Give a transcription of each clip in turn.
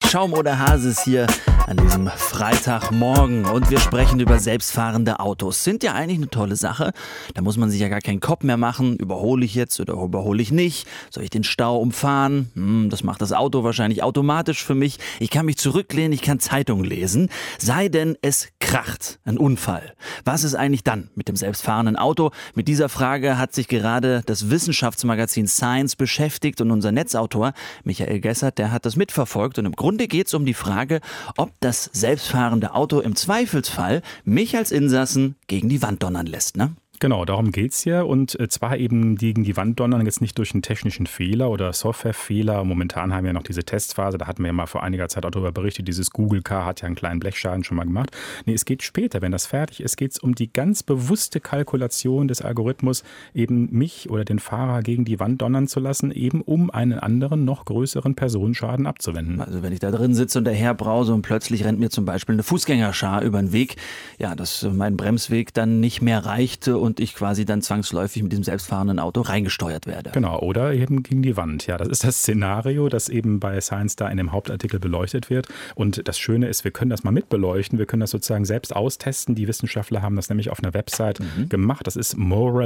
Schaum oder Hasis hier an diesem Freitagmorgen und wir sprechen über selbstfahrende Autos. Sind ja eigentlich eine tolle Sache. Da muss man sich ja gar keinen Kopf mehr machen. Überhole ich jetzt oder überhole ich nicht? Soll ich den Stau umfahren? Das macht das Auto wahrscheinlich automatisch für mich. Ich kann mich zurücklehnen, ich kann Zeitung lesen. Sei denn, es kracht, ein Unfall. Was ist eigentlich dann mit dem selbstfahrenden Auto? Mit dieser Frage hat sich gerade das Wissenschaftsmagazin Science beschäftigt und unser Netzautor Michael Gessert, der hat das mitverfolgt und im Grunde geht es um die Frage, ob das selbstfahrende Auto im Zweifelsfall mich als Insassen gegen die Wand donnern lässt, ne? Genau, darum geht's hier und zwar eben gegen die Wand donnern, jetzt nicht durch einen technischen Fehler oder Softwarefehler. Momentan haben wir ja noch diese Testphase, da hatten wir ja mal vor einiger Zeit auch darüber berichtet, dieses Google Car hat ja einen kleinen Blechschaden schon mal gemacht. Nee, es geht später, wenn das fertig ist, geht es um die ganz bewusste Kalkulation des Algorithmus, eben mich oder den Fahrer gegen die Wand donnern zu lassen, eben um einen anderen, noch größeren Personenschaden abzuwenden. Also wenn ich da drin sitze und daher brause und plötzlich rennt mir zum Beispiel eine Fußgängerschar über den Weg, ja, dass mein Bremsweg dann nicht mehr reichte und ich quasi dann zwangsläufig mit diesem selbstfahrenden Auto reingesteuert werde. Genau, oder eben gegen die Wand. Ja, das ist das Szenario, das eben bei Science da in dem Hauptartikel beleuchtet wird. Und das Schöne ist, wir können das mal mitbeleuchten, wir können das sozusagen selbst austesten. Die Wissenschaftler haben das nämlich auf einer Website gemacht. Das ist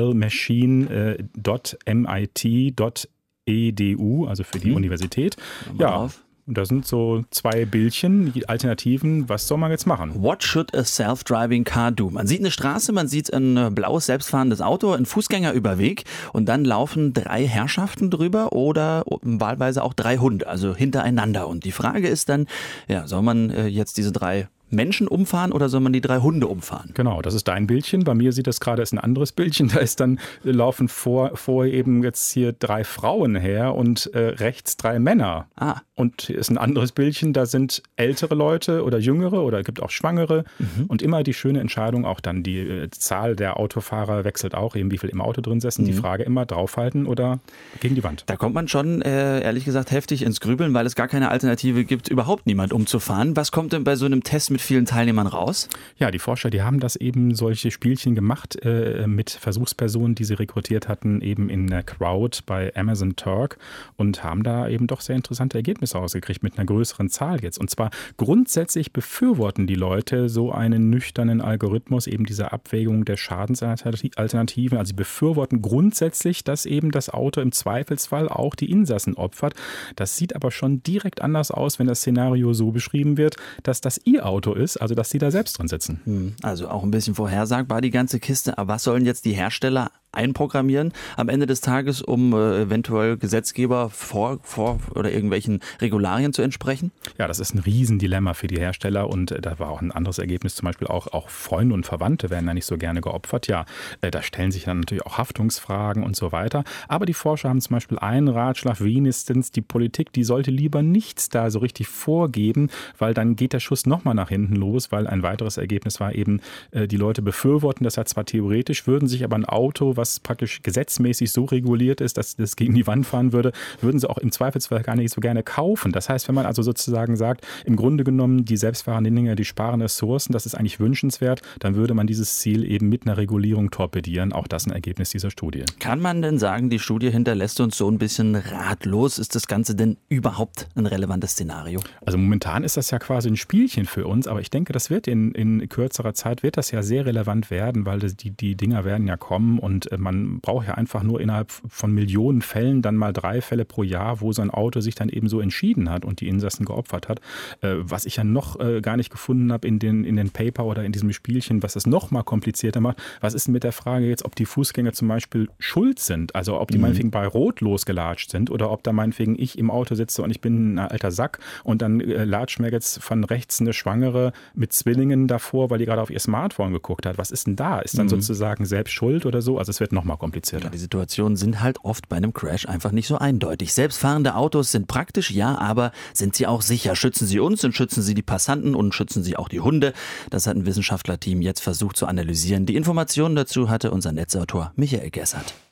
moralmachine.mit.edu, also für die Universität. Ja. Und da sind so zwei Bildchen, die Alternativen. Was soll man jetzt machen? What should a self-driving car do? Man sieht eine Straße, man sieht ein blaues, selbstfahrendes Auto, ein Fußgängerüberweg und dann laufen 3 Herrschaften drüber oder wahlweise auch 3 Hunde, also hintereinander. Und die Frage ist dann, ja, soll man jetzt diese 3 Menschen umfahren oder soll man die 3 Hunde umfahren? Genau, das ist dein Bildchen. Bei mir sieht das gerade, ist ein anderes Bildchen. Da ist dann, laufen vor eben jetzt hier 3 Frauen her und rechts 3 Männer. Und hier ist ein anderes Bildchen, da sind ältere Leute oder jüngere oder es gibt auch Schwangere. Und immer die schöne Entscheidung, auch dann die Zahl der Autofahrer wechselt auch, eben wie viel im Auto drin sitzen. Die Frage immer draufhalten oder gegen die Wand. Da kommt man schon, ehrlich gesagt, heftig ins Grübeln, weil es gar keine Alternative gibt, überhaupt niemand umzufahren. Was kommt denn bei so einem Test mit vielen Teilnehmern raus? Ja, die Forscher, die haben das eben solche Spielchen gemacht mit Versuchspersonen, die sie rekrutiert hatten, eben in der Crowd bei Amazon Turk und haben da eben doch sehr interessante Ergebnisse rausgekriegt mit einer größeren Zahl jetzt. Und zwar grundsätzlich befürworten die Leute so einen nüchternen Algorithmus, eben diese Abwägung der Schadensalternativen. Also sie befürworten grundsätzlich, dass eben das Auto im Zweifelsfall auch die Insassen opfert. Das sieht aber schon direkt anders aus, wenn das Szenario so beschrieben wird, dass das ihr Auto ist, also dass sie da selbst drin sitzen. Also auch ein bisschen vorhersagbar die ganze Kiste. Aber was sollen jetzt die Hersteller einprogrammieren am Ende des Tages, um eventuell Gesetzgeber vor oder irgendwelchen Regularien zu entsprechen? Ja, das ist ein Riesendilemma für die Hersteller und da war auch ein anderes Ergebnis, zum Beispiel auch Freunde und Verwandte werden da nicht so gerne geopfert. Ja, da stellen sich dann natürlich auch Haftungsfragen und so weiter. Aber die Forscher haben zum Beispiel einen Ratschlag, wenigstens die Politik, die sollte lieber nichts da so richtig vorgeben, weil dann geht der Schuss nochmal nach hinten los, weil ein weiteres Ergebnis war eben, die Leute befürworten das ja zwar theoretisch, würden sich aber ein Auto, was praktisch gesetzmäßig so reguliert ist, dass das gegen die Wand fahren würde, würden sie auch im Zweifelsfall gar nicht so gerne kaufen. Das heißt, wenn man also sozusagen sagt, im Grunde genommen die selbstfahrenden Dinger, die sparen Ressourcen, das ist eigentlich wünschenswert, dann würde man dieses Ziel eben mit einer Regulierung torpedieren. Auch das ein Ergebnis dieser Studie. Kann man denn sagen, die Studie hinterlässt uns so ein bisschen ratlos? Ist das Ganze denn überhaupt ein relevantes Szenario? Also momentan ist das ja quasi ein Spielchen für uns, aber ich denke, das wird in kürzerer Zeit wird das ja sehr relevant werden, weil die Dinger werden ja kommen und man braucht ja einfach nur innerhalb von Millionen Fällen dann mal 3 Fälle pro Jahr, wo so ein Auto sich dann eben so entschieden hat und die Insassen geopfert hat. Was ich ja noch gar nicht gefunden habe in den Paper oder in diesem Spielchen, was es noch mal komplizierter macht. Was ist denn mit der Frage jetzt, ob die Fußgänger zum Beispiel schuld sind? Also ob die meinetwegen bei Rot losgelatscht sind oder ob da meinetwegen ich im Auto sitze und ich bin ein alter Sack und dann latscht mir jetzt von rechts eine Schwangere mit Zwillingen davor, weil die gerade auf ihr Smartphone geguckt hat. Was ist denn da? Ist dann sozusagen selbst schuld oder so? Also es wird noch mal komplizierter. Ja, die Situationen sind halt oft bei einem Crash einfach nicht so eindeutig. Selbstfahrende Autos sind praktisch, ja, aber sind sie auch sicher? Schützen sie uns und schützen sie die Passanten und schützen sie auch die Hunde? Das hat ein Wissenschaftlerteam jetzt versucht zu analysieren. Die Informationen dazu hatte unser Netzautor Michael Gessert.